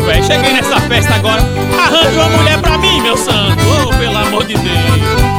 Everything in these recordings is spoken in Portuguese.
velho, cheguei nessa festa agora. Arranja uma mulher pra mim, meu santo. Oh, pelo amor de Deus.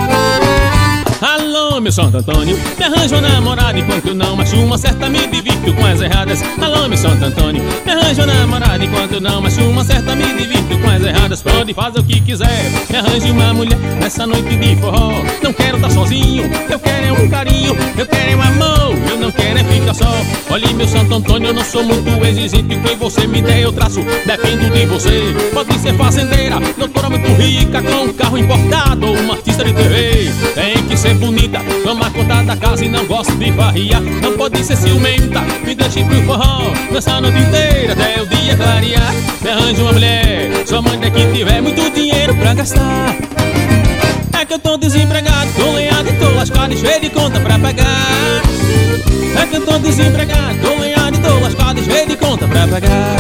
Alô, meu Santo Antônio, me arranja uma namorada enquanto eu não macho uma certa, me divirto com as erradas. Alô, meu Santo Antônio, me arranja uma namorada enquanto eu não macho uma certa, me divirto com as erradas. Pode fazer o que quiser, me arranje uma mulher nessa noite de forró. Não quero estar sozinho, eu quero é um carinho, eu quero é um amor, eu não quero é ficar só. Olhe, meu Santo Antônio, eu não sou muito exigente, o que você me der eu traço, dependo de você. Pode ser fazendeira, doutora muito rica, com um carro importado ou uma artista de TV. Tem que ser bonita, toma conta da casa e não gosto de farria. Não pode ser ciumenta, me deixe pro forró dançar a noite inteira até o dia clarear. Me arranje uma mulher, sua mãe daqui tiver muito dinheiro pra gastar. É que eu tô desempregado, tô lenhado e tô lascado e cheio de conta pra pagar. É que eu tô desempregado, tô lenhado e tô lascado e cheio de conta pra pagar.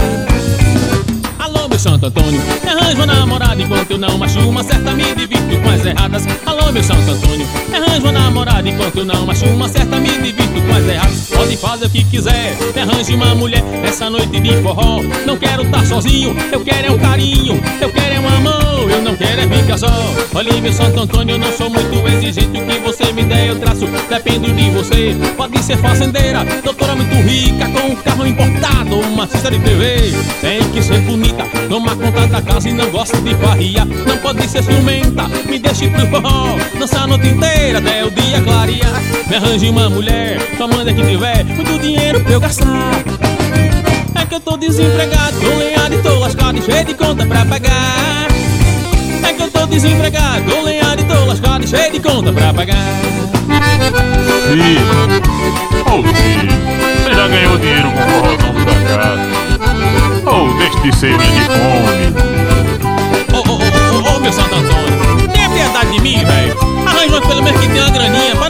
Alô, meu Santo Antônio, me arranja uma namorada enquanto eu não macho uma certa, me divirto com as erradas. Alô, meu Santo Antônio, me arranja uma namorada enquanto eu não macho uma certa, me divirto com as erradas. Pode fazer o que quiser, me arranje uma mulher essa noite de forró. Não quero estar sozinho, eu quero é um carinho, eu quero é um amor, eu não quero é ficar só. Olha, meu Santo Antônio, eu não sou muito exigente, o que você me der eu traço, dependo de você. Pode ser fazendeira, doutora muito rica, com um carro importado ou uma artista de TV. Tem que ser bonita, toma conta da casa e não gosta de farria. Não pode ser ciumenta, me deixe pro forró dançar a noite inteira até o dia clarear. Me arranje uma mulher, sua mãe que tiver muito dinheiro pra eu gastar. É que eu tô desempregado, tô lenhado e tô lascado e cheio de conta pra pagar. É que eu tô desempregado, tô lenhado e tô lascado e cheio de conta pra pagar. Filho, ô filho, você já ganhou dinheiro com o forrozão do da casa. Ô, deixe de ser minha de fome. Ô, meu Santo Antônio, tenha piedade de mim, velho. Arranja uma pelo menos que tenha uma graninha pra